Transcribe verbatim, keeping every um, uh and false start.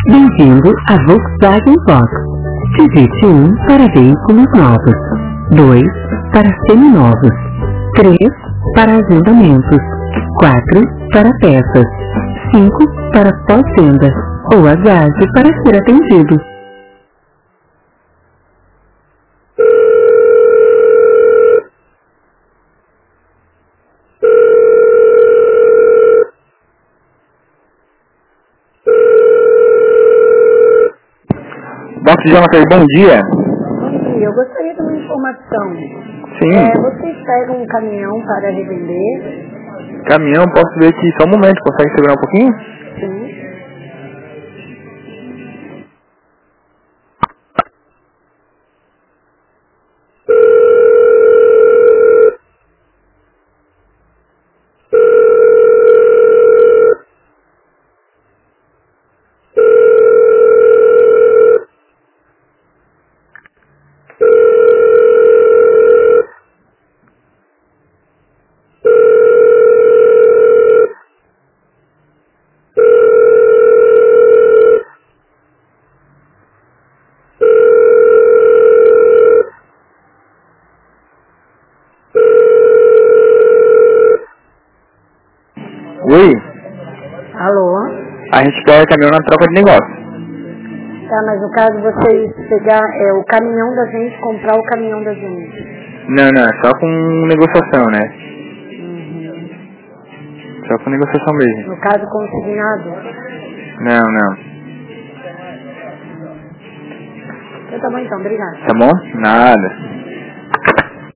Bem-vindo à Volkswagen Box. Digite um para veículos novos, dois para seminovos, três para agendamentos, quatro para peças, cinco para pós-venda ou aguarde para ser atendido. Box Jonathan, bom dia. Bom dia, eu gostaria de uma informação. Sim. É, vocês pegam um caminhão para revender? Caminhão, posso ver aqui só um momento, consegue segurar um pouquinho? Sim. Oi, Alô? a gente pega caminhão na troca de negócio. Tá, mas no caso vocês pegar é, o caminhão da gente, comprar o caminhão da gente. Não, não, é só com negociação, né? Uhum. Só com negociação mesmo. No caso consignado? Não, não. Então tá bom então, obrigada. Tá bom? Nada.